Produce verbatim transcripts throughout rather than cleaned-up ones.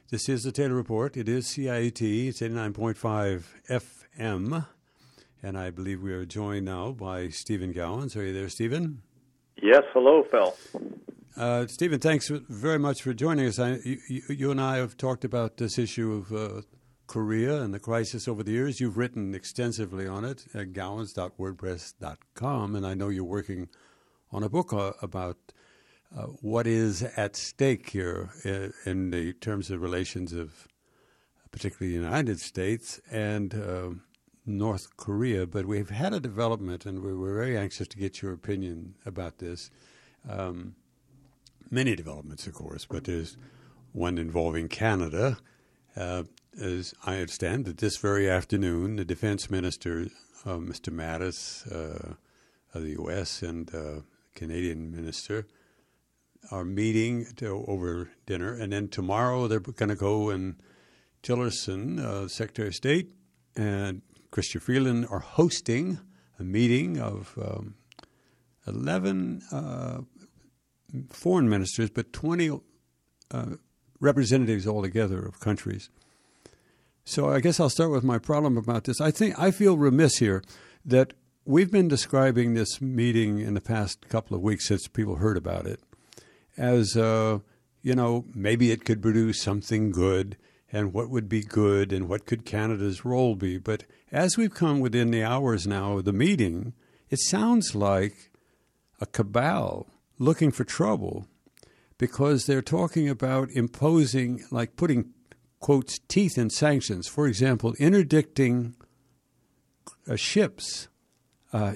This is the Taylor Report. It is C I A T. It's eighty-nine point five F M. And I believe we are joined now by Stephen Gowans. Are you there, Stephen? Yes. Hello, Phil. Uh, Stephen, thanks very much for joining us. I, you, you and I have talked about this issue of uh, Korea and the crisis over the years. You've written extensively on it at gowans dot wordpress dot com, and I know you're working on a book uh, about uh, what is at stake here in, in the terms of relations of particularly the United States and uh, North Korea. But we've had a development, and we're, we're very anxious to get your opinion about this. Um, many developments, of course, but there's one involving Canada. Uh, as I understand that this very afternoon, the defense minister, uh, Mister Mattis uh, of the U S and uh, Canadian minister are meeting to, over dinner. And then tomorrow they're going to go, and Tillerson, uh, Secretary of State, and Chrystia Freeland are hosting a meeting of um, eleven uh, foreign ministers, but twenty uh, representatives altogether of countries. So I guess I'll start with my problem about this. I think I feel remiss here that we've been describing this meeting in the past couple of weeks since people heard about it as, uh, you know, maybe it could produce something good, and what would be good, and what could Canada's role be. But as we've come within the hours now of the meeting, it sounds like a cabal looking for trouble, because they're talking about imposing, like putting, quotes, teeth in sanctions. For example, interdicting uh, ships uh,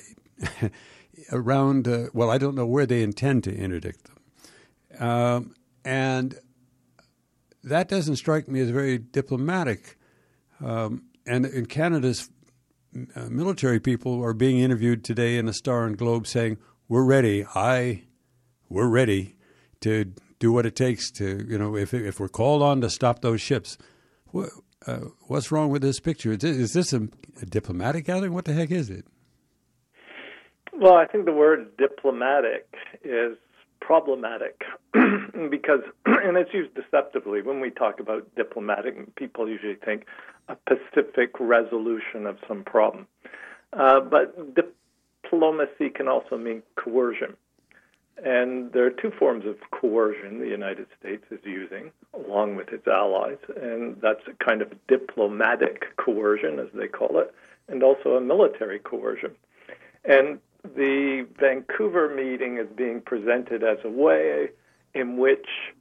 around, uh, well, I don't know where they intend to interdict them. Um, and that doesn't strike me as very diplomatic. Um, and, and Canada's uh, military people are being interviewed today in the Star and Globe saying, we're ready. I, we're ready to do what it takes to, you know, if if we're called on to stop those ships. What, uh, what's wrong with this picture? Is this, is this a, a diplomatic gathering? What the heck is it? Well, I think the word diplomatic is problematic because, and it's used deceptively. When we talk about diplomatic, people usually think a pacific resolution of some problem. Uh, but diplomacy can also mean coercion. And there are two forms of coercion the United States is using, along with its allies, and that's a kind of diplomatic coercion, as they call it, and also a military coercion. And the Vancouver meeting is being presented as a way in which,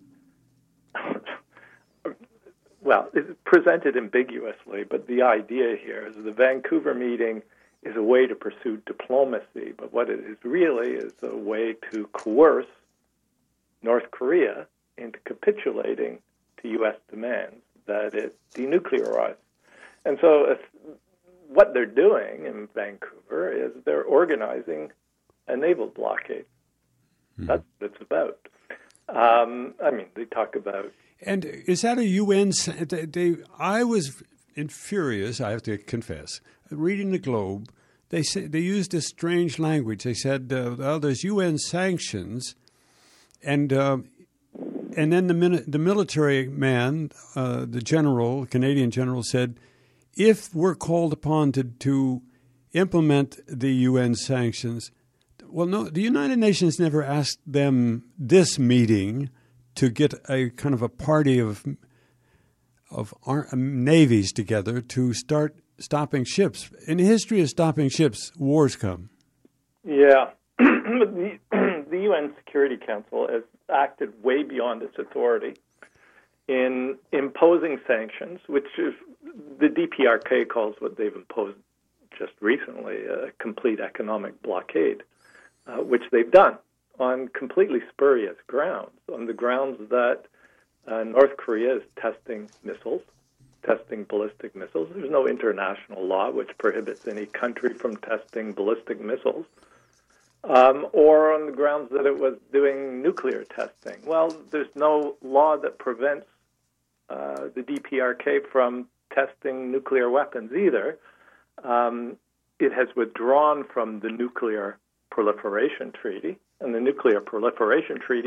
well, it's presented ambiguously, but the idea here is the Vancouver meeting is a way to pursue diplomacy, but what it is really is a way to coerce North Korea into capitulating to U S demands that it denuclearize. And so if what they're doing in Vancouver is they're organizing a naval blockade. Mm-hmm. That's what it's about. Um, I mean, they talk about... And is that a U N... They, they, I was furious, I have to confess, reading the Globe. They say, they used this strange language. They said, uh, well, there's U N sanctions, and uh, and then the the military man, uh, the general, Canadian general, said, if we're called upon to, to implement the U N sanctions, well, no, the United Nations never asked them this meeting to get a kind of a party of of our, navies together to start stopping ships. In the history of stopping ships, wars come. Yeah. the, the U N Security Council has acted way beyond its authority in imposing sanctions, which is, the D P R K calls what they've imposed just recently a complete economic blockade, uh, which they've done on completely spurious grounds, on the grounds that uh, North Korea is testing missiles, testing ballistic missiles. There's no international law which prohibits any country from testing ballistic missiles, um, or on the grounds that it was doing nuclear testing. Well, there's no law that prevents uh, the D P R K from testing nuclear weapons either. Um, it has withdrawn from the Nuclear Proliferation Treaty, and the Nuclear Proliferation Treaty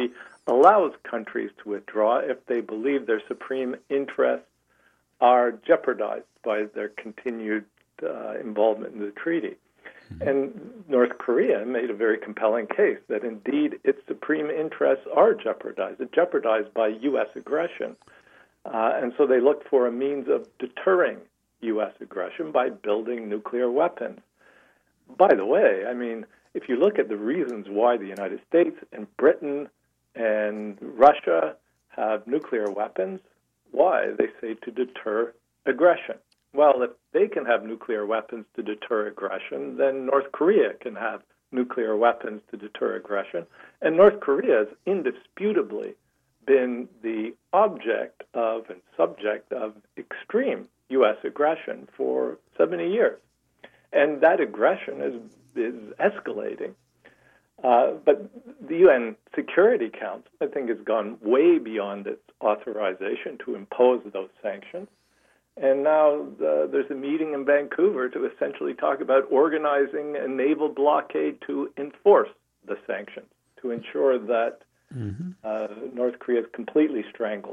allows countries to withdraw if they believe their supreme interests are jeopardized by their continued uh, involvement in the treaty. Mm-hmm. And North Korea made a very compelling case that indeed its supreme interests are jeopardized. It's jeopardized by U S aggression. Uh, and so they looked for a means of deterring U S aggression by building nuclear weapons. By the way, I mean, if you look at the reasons why the United States and Britain and Russia have nuclear weapons, why? They say to deter aggression. Well, if they can have nuclear weapons to deter aggression, then North Korea can have nuclear weapons to deter aggression. And North Korea has indisputably been the object of and subject of extreme U S aggression for seventy years. And that aggression is, is escalating. Uh, but the U N Security Council, I think, has gone way beyond its authorization to impose those sanctions. And now uh, there's a meeting in Vancouver to essentially talk about organizing a naval blockade to enforce the sanctions, to ensure that mm-hmm. uh, North Korea is completely strangled.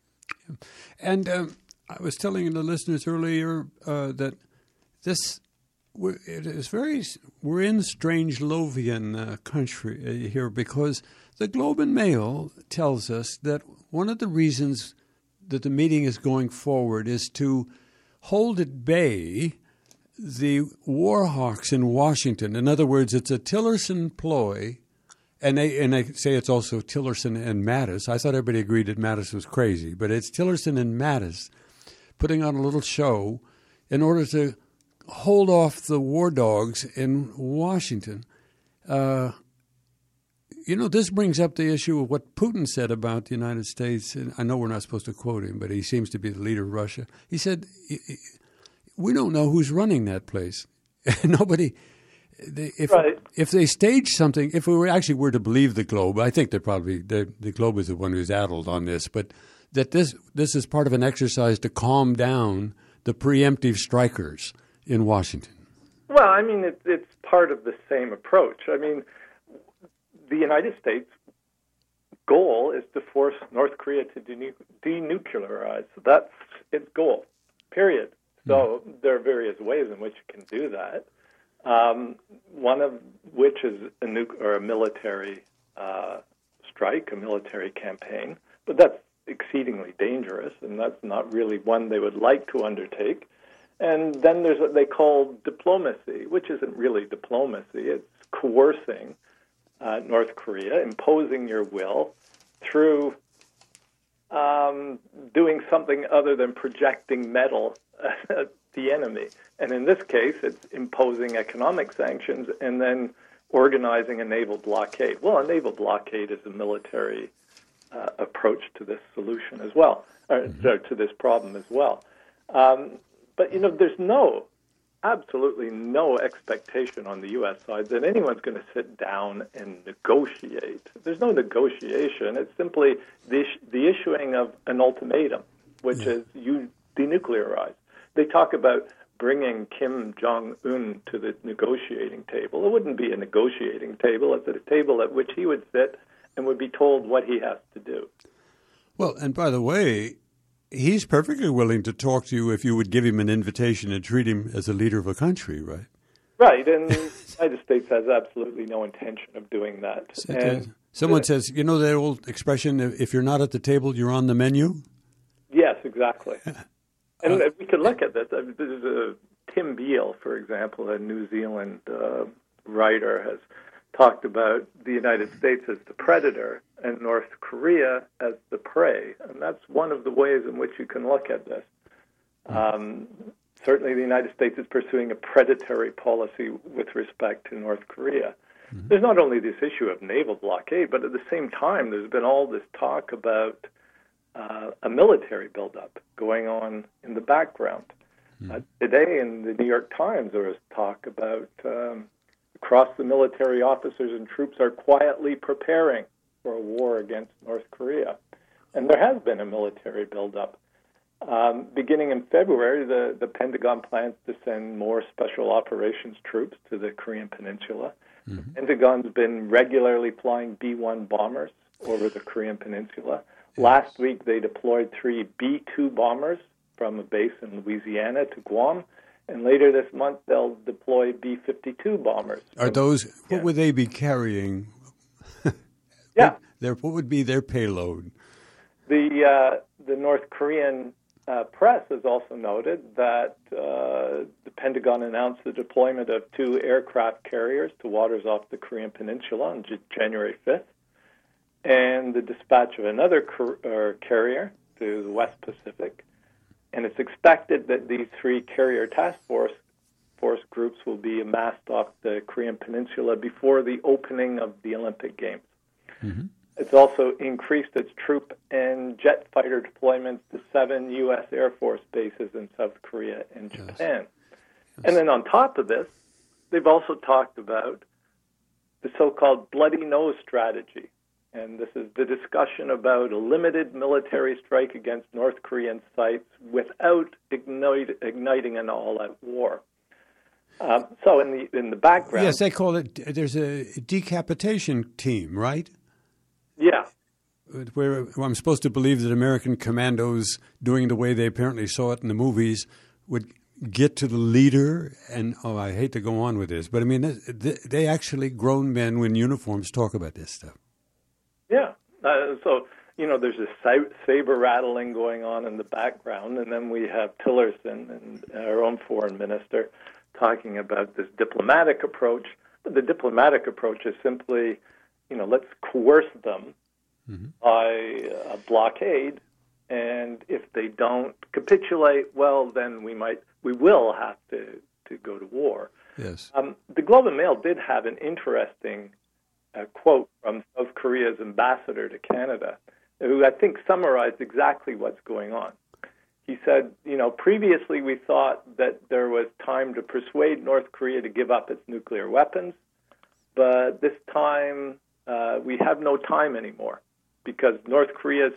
And um, I was telling the listeners earlier uh, that this we're, it is very we're in Strangelovian uh, country uh, here, because the Globe and Mail tells us that one of the reasons that the meeting is going forward is to hold at bay the war hawks in Washington. In other words, it's a Tillerson ploy, and they, and they say it's also Tillerson and Mattis. I thought everybody agreed that Mattis was crazy, but it's Tillerson and Mattis putting on a little show in order to hold off the war dogs in Washington. Uh, you know, this brings up the issue of what Putin said about the United States. And I know we're not supposed to quote him, but he seems to be the leader of Russia. He said, we don't know who's running that place. Nobody. They, if, right. if they stage something, if we were actually were to believe the Globe, I think they're probably, the the Globe is the one who's addled on this, but that this this is part of an exercise to calm down the preemptive strikers in Washington. Well, I mean, it, it's part of the same approach. I mean, the United States' goal is to force North Korea to de- denuclearize. That's its goal, period. So mm. there are various ways in which it can do that, um, one of which is a, nu- or a military uh, strike, a military campaign. But that's exceedingly dangerous, and that's not really one they would like to undertake. And then there's what they call diplomacy, which isn't really diplomacy. It's coercing uh, North Korea, imposing your will through um, doing something other than projecting metal at the enemy. And in this case, it's imposing economic sanctions and then organizing a naval blockade. Well, a naval blockade is a military uh, approach to this solution as well, or, mm-hmm. or to this problem as well. Um, But, you know, there's no, absolutely no expectation on the U S side that anyone's going to sit down and negotiate. There's no negotiation. It's simply the, the issuing of an ultimatum, which yeah. is you denuclearize. They talk about bringing Kim Jong-un to the negotiating table. It wouldn't be a negotiating table. It's a table at which he would sit and would be told what he has to do. Well, and by the way, he's perfectly willing to talk to you if you would give him an invitation and treat him as a leader of a country, right? Right, and the United States has absolutely no intention of doing that. And someone uh, says, you know that old expression, if you're not at the table, you're on the menu? Yes, exactly. And uh, we could look at this. There's a, Tim Beale, for example, a New Zealand uh, writer, has talked about the United States as the predator and North Korea as the prey. And that's one of the ways in which you can look at this. Um, certainly the United States is pursuing a predatory policy with respect to North Korea. Mm-hmm. There's not only this issue of naval blockade, but at the same time there's been all this talk about uh, a military buildup going on in the background. Mm-hmm. Uh, today in the New York Times there was talk about um, across the military officers and troops are quietly preparing for a war against North Korea. And there has been a military buildup. Um, beginning in February, the, the Pentagon plans to send more special operations troops to the Korean Peninsula. Mm-hmm. The Pentagon's been regularly flying B one bombers over the Korean Peninsula. Yes. Last week, they deployed three B two bombers from a base in Louisiana to Guam. And later this month, they'll deploy B fifty-two bombers. Are those, what would they be carrying? Yeah. What, their, what would be their payload? The, uh, the North Korean uh, press has also noted that uh, the Pentagon announced the deployment of two aircraft carriers to waters off the Korean Peninsula on J- January fifth, and the dispatch of another car- uh, carrier to the West Pacific. And it's expected that these three carrier task force force groups will be amassed off the Korean Peninsula before the opening of the Olympic Games. Mm-hmm. It's also increased its troop and jet fighter deployments to seven U S Air Force bases in South Korea and Japan. Yes. Yes. And then on top of this, they've also talked about the so-called bloody nose strategy. And this is the discussion about a limited military strike against North Korean sites without ignite, igniting an all-out war. Um, so in the in the background... Yes, they call it, there's a decapitation team, right? Yeah. Where I'm supposed to believe that American commandos, doing the way they apparently saw it in the movies, would get to the leader and, oh, I hate to go on with this, but I mean, they, they actually, grown men in uniforms, talk about this stuff. Yeah. Uh, so, you know, there's a saber rattling going on in the background, and then we have Tillerson and our own foreign minister talking about this diplomatic approach. But the diplomatic approach is simply, you know, let's coerce them mm-hmm. by a blockade, and if they don't capitulate, well, then we might, we will have to, to go to war. Yes. Um, the Globe and Mail did have an interesting a quote from South Korea's ambassador to Canada, who I think summarized exactly what's going on. He said, you know, previously we thought that there was time to persuade North Korea to give up its nuclear weapons, but this time uh, we have no time anymore because North Korea's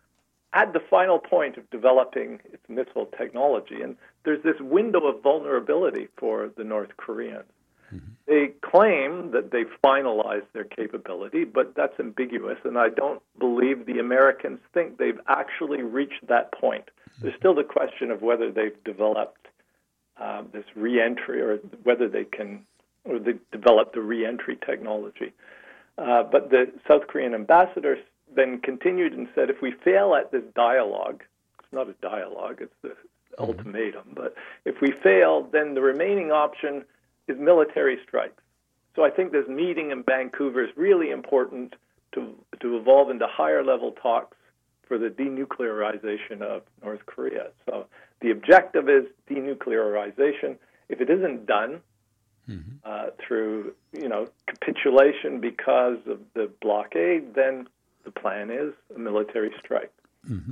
at the final point of developing its missile technology, and there's this window of vulnerability for the North Koreans. Mm-hmm. They claim that they've finalized their capability, but that's ambiguous, and I don't believe the Americans think they've actually reached that point. Mm-hmm. There's still the question of whether they've developed uh, this re-entry or whether they can, or they developed the re-entry technology. Uh, but the South Korean ambassador then continued and said, if we fail at this dialogue, it's not a dialogue, it's the mm-hmm. ultimatum, but if we fail, then the remaining option is military strikes. So I think this meeting in Vancouver is really important to to evolve into higher level talks for the denuclearization of North Korea. So the objective is denuclearization. If it isn't done mm-hmm. uh, through, you know, capitulation because of the blockade, then the plan is a military strike. Mm-hmm.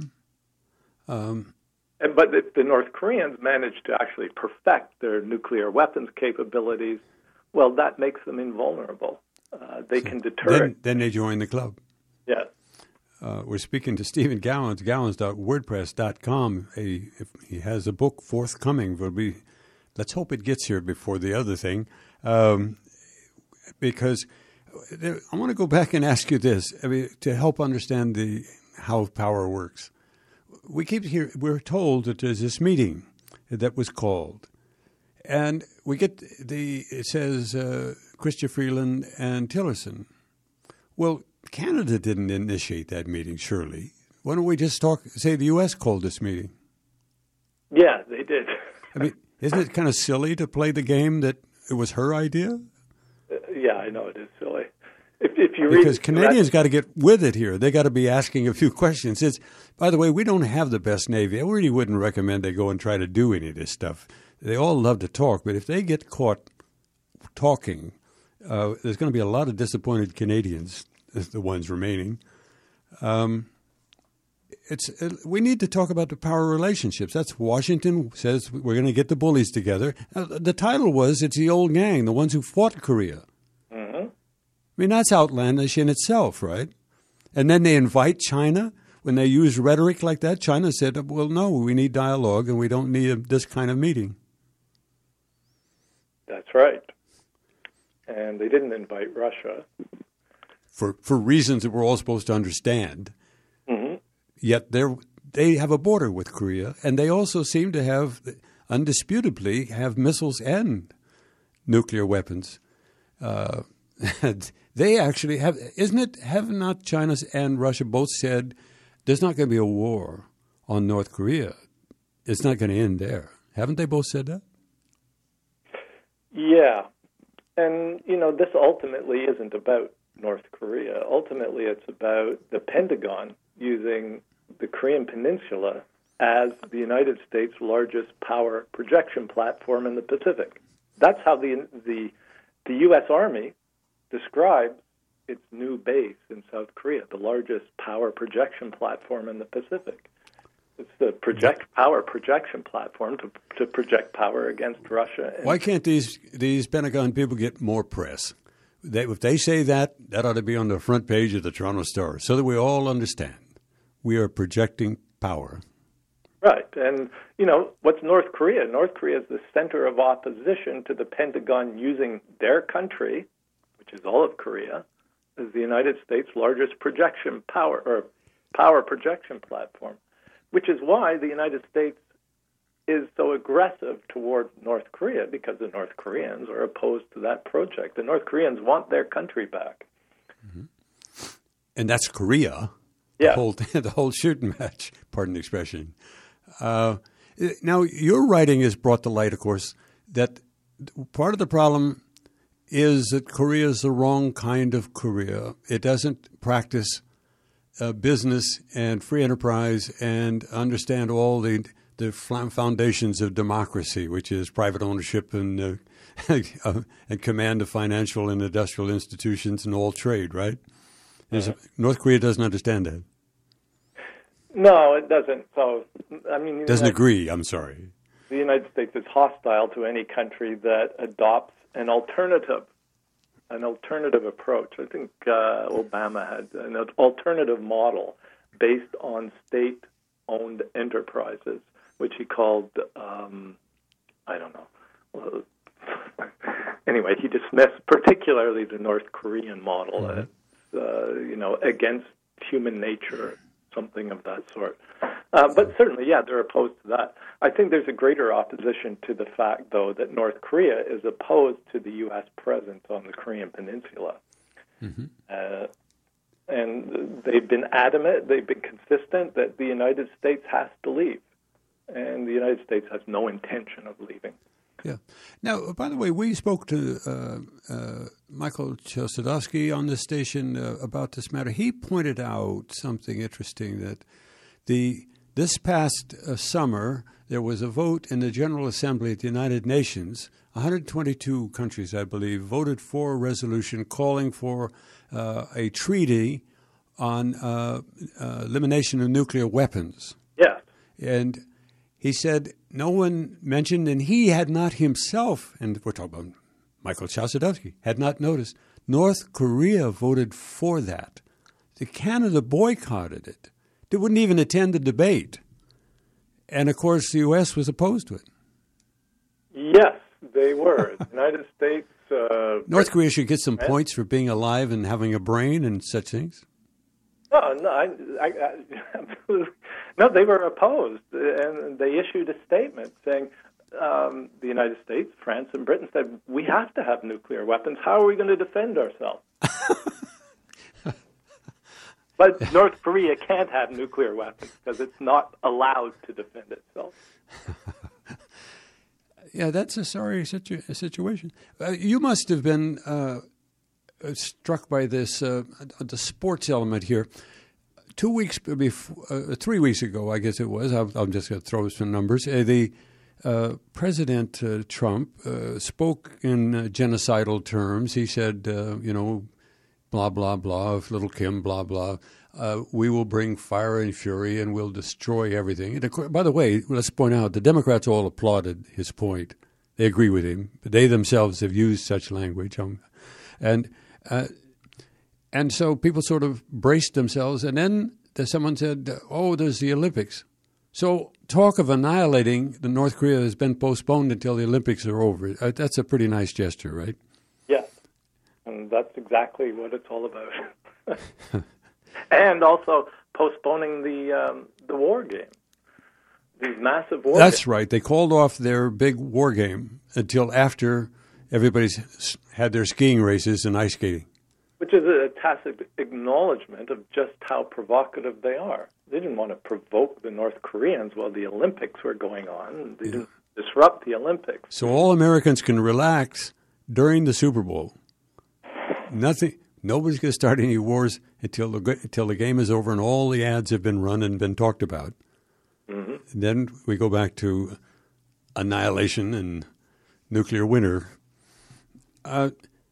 Um And, but if the North Koreans manage to actually perfect their nuclear weapons capabilities, well, that makes them invulnerable. Uh, they so can deter. Then, then they join the club. Yes. Uh, we're speaking to Stephen Gowans, gowans dot wordpress dot com. A, if he has a book forthcoming. Will be, let's hope it gets here before the other thing. Um, because there, I want to go back and ask you this, I mean, to help understand the how power works. We keep hear we're told that there's this meeting that was called, and we get the it says uh, Chrystia Freeland and Tillerson. Well, Canada didn't initiate that meeting, surely. Why don't we just talk? Say the U S called this meeting. Yeah, they did. I mean, isn't it kind of silly to play the game that it was her idea? Uh, yeah, I know it is silly. If, if you because read, Canadians got to get with it here. They got to be asking a few questions. It's, by the way, we don't have the best Navy. I really wouldn't recommend they go and try to do any of this stuff. They all love to talk, but if they get caught talking, uh, there's going to be a lot of disappointed Canadians, the ones remaining. Um, it's uh, we need to talk about the power relationships. That's Washington says we're going to get the bullies together. Uh, the title was, it's the old gang, the ones who fought Korea. I mean, that's outlandish in itself, right? And then they invite China. When they use rhetoric like that, China said, well, no, we need dialogue and we don't need a, this kind of meeting. That's right. And they didn't invite Russia. for, for reasons that we're all supposed to understand. Mm-hmm. Yet they're, they have a border with Korea, and they also seem to have, undisputably, have missiles and nuclear weapons. Uh, they actually have, isn't it, have not China and Russia both said there's not going to be a war on North Korea? It's not going to end there. Haven't they both said that? Yeah. And, you know, this ultimately isn't about North Korea. Ultimately, it's about the Pentagon using the Korean Peninsula as the United States' largest power projection platform in the Pacific. That's how the the, the U S. Army describes its new base in South Korea, the largest power projection platform in the Pacific. It's the project power projection platform to to project power against Russia. And why can't these these Pentagon people get more press? They, if they say that, that ought to be on the front page of the Toronto Star, so that we all understand we are projecting power. Right, and you know what's North Korea? North Korea is the center of opposition to the Pentagon using their country, which is all of Korea, as the United States' largest projection power or power projection platform. Which is why the United States is so aggressive toward North Korea, because the North Koreans are opposed to that project. The North Koreans want their country back. Mm-hmm. And that's Korea, yeah. the, whole, the whole shooting match, pardon the expression. Uh, now, your writing has brought to light, of course, that part of the problem is that Korea is the wrong kind of Korea. It doesn't practice Uh, business and free enterprise and understand all the the foundations of democracy, which is private ownership and uh, uh, and command of financial and industrial institutions and all trade, right? Uh-huh. North Korea doesn't understand that. No, it doesn't. So, I mean, doesn't United, agree. I'm sorry. The United States is hostile to any country that adopts an alternative. An alternative approach. I think uh, Obama had an alternative model based on state-owned enterprises, which he called, um, I don't know. Well, anyway, he dismissed particularly the North Korean model mm-hmm. as, uh, you know, against human nature, something of that sort. Uh, but certainly, yeah, they're opposed to that. I think there's a greater opposition to the fact, though, that North Korea is opposed to the U S presence on the Korean Peninsula. Mm-hmm. Uh, and they've been adamant, they've been consistent that the United States has to leave. And the United States has no intention of leaving. Yeah. Now, by the way, we spoke to uh, uh, Michael Chossudovsky on this station uh, about this matter. He pointed out something interesting, that the this past uh, summer there was a vote in the General Assembly at the United Nations. one hundred twenty-two countries, I believe, voted for a resolution calling for uh, a treaty on uh, uh, elimination of nuclear weapons. Yeah. And he said no one mentioned, and he had not himself, and we're talking about Michael Chossudovsky, had not noticed, North Korea voted for that. The Canada boycotted it. They wouldn't even attend the debate. And, of course, the U S was opposed to it. Yes, they were. The United States... Uh, North Korea should get some points for being alive and having a brain and such things. No, no, I, I, I, no, they were opposed, and they issued a statement saying um, the United States, France, and Britain said, we have to have nuclear weapons. How are we going to defend ourselves? But North Korea can't have nuclear weapons because it's not allowed to defend itself. Yeah, that's a sorry situ- situation. Uh, you must have been uh, struck by this, uh, the sports element here. Two weeks before, uh, three weeks ago, I guess it was, I'm, I'm just going to throw some numbers, uh, the uh, President uh, Trump uh, spoke in uh, genocidal terms. He said, uh, you know, blah, blah, blah, of little Kim, blah, blah. Uh, we will bring fire and fury and we'll destroy everything. And of course, by the way, let's point out, the Democrats all applauded his point. They agree with him. But they themselves have used such language. Um, and uh, and so people sort of braced themselves. And then someone said, oh, there's the Olympics. So talk of annihilating the North Korea has been postponed until the Olympics are over. Uh, that's a pretty nice gesture, right? Yes. And that's exactly what it's all about. And also postponing the um, the war game, these massive war That's games. right. They called off their big war game until after everybody's had their skiing races and ice skating. Which is a tacit acknowledgement of just how provocative they are. They didn't want to provoke the North Koreans while the Olympics were going on. They yeah. didn't disrupt the Olympics. So all Americans can relax during the Super Bowl. Nothing. Nobody's going to start any wars until the until the game is over and all the ads have been run and been talked about. Mm-hmm. And then we go back to annihilation and nuclear winter. Uh,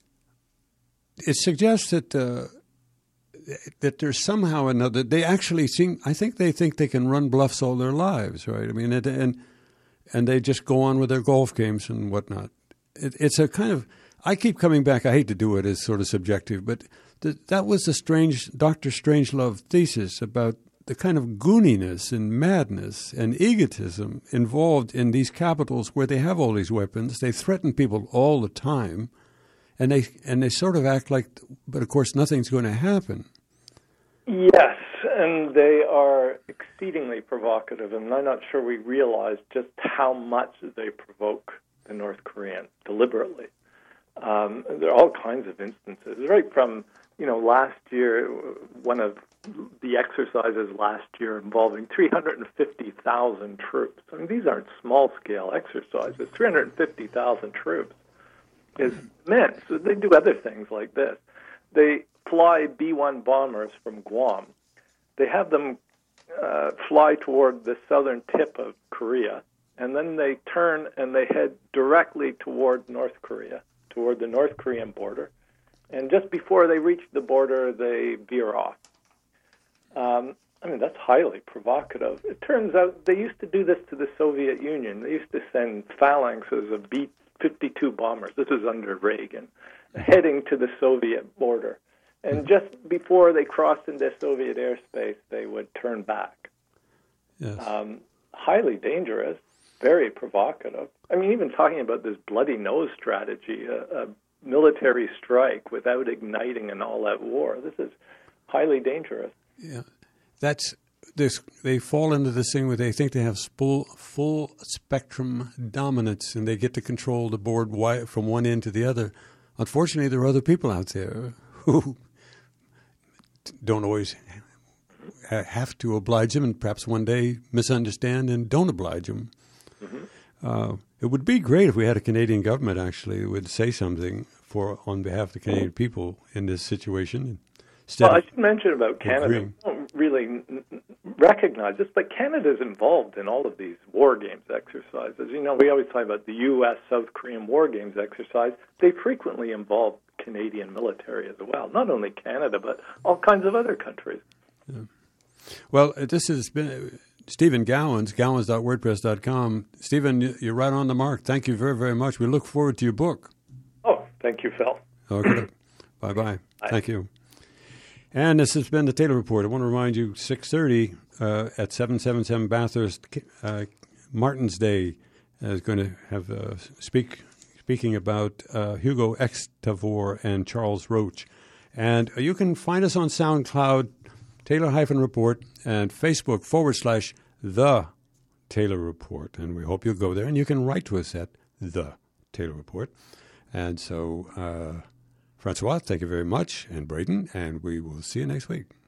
it suggests that uh, that there's somehow another. They actually seem. I think they think they can run bluffs all their lives, right? I mean, it, and and they just go on with their golf games and whatnot. It, it's a kind of. I keep coming back. I hate to do it as sort of subjective, but th- that was the strange Doctor Strangelove thesis about the kind of gooniness and madness and egotism involved in these capitals where they have all these weapons. They threaten people all the time, and they and they sort of act like, but of course nothing's going to happen. Yes, and they are exceedingly provocative, and I'm not sure we realize just how much they provoke the North Koreans deliberately. Um, there are all kinds of instances, right from, you know, last year, one of the exercises last year involving three hundred fifty thousand troops. I mean, these aren't small-scale exercises. three hundred fifty thousand troops is immense. So they do other things like this. They fly B one bombers from Guam. They have them uh, fly toward the southern tip of Korea, and then they turn and they head directly toward North Korea, toward the North Korean border. And just before they reach the border, they veer off. Um, I mean, that's highly provocative. It turns out they used to do this to the Soviet Union. They used to send phalanxes of B fifty-two bombers. This was under Reagan, heading to the Soviet border. And just before they crossed into Soviet airspace, they would turn back. Yes. Um, highly dangerous, very provocative. I mean, even talking about this bloody nose strategy, a, a military strike without igniting an all-out war, this is highly dangerous. Yeah, that's this. They fall into this thing where they think they have full, full spectrum dominance, and they get to control the board from one end to the other. Unfortunately, there are other people out there who don't always have to oblige them, and perhaps one day misunderstand and don't oblige them. Mm-hmm. Uh, it would be great if we had a Canadian government actually that would say something for on behalf of the Canadian people in this situation. Well, I should mention about Canada. We don't really n- recognize this, but Canada's involved in all of these war games exercises. You know, we always talk about the U S South Korean war games exercise. They frequently involve Canadian military as well. Not only Canada, but all kinds of other countries. Yeah. Well, this has been Stephen Gowans, gowans dot wordpress dot com. Stephen, you're right on the mark. Thank you very, very much. We look forward to your book. Oh, thank you, Phil. Okay. Bye-bye. Bye. Thank you. And this has been the Taylor Report. I want to remind you, six thirty uh, at seven seventy-seven Bathurst, uh, Martin's Day is going to have uh, speak speaking about uh, Hugo X. Tavor and Charles Roach. And you can find us on SoundCloud, Taylor-Report, and Facebook forward slash The Taylor Report. And we hope you'll go there. And you can write to us at The Taylor Report. And so... Uh, Francois, thank you very much, and Braden, and we will see you next week.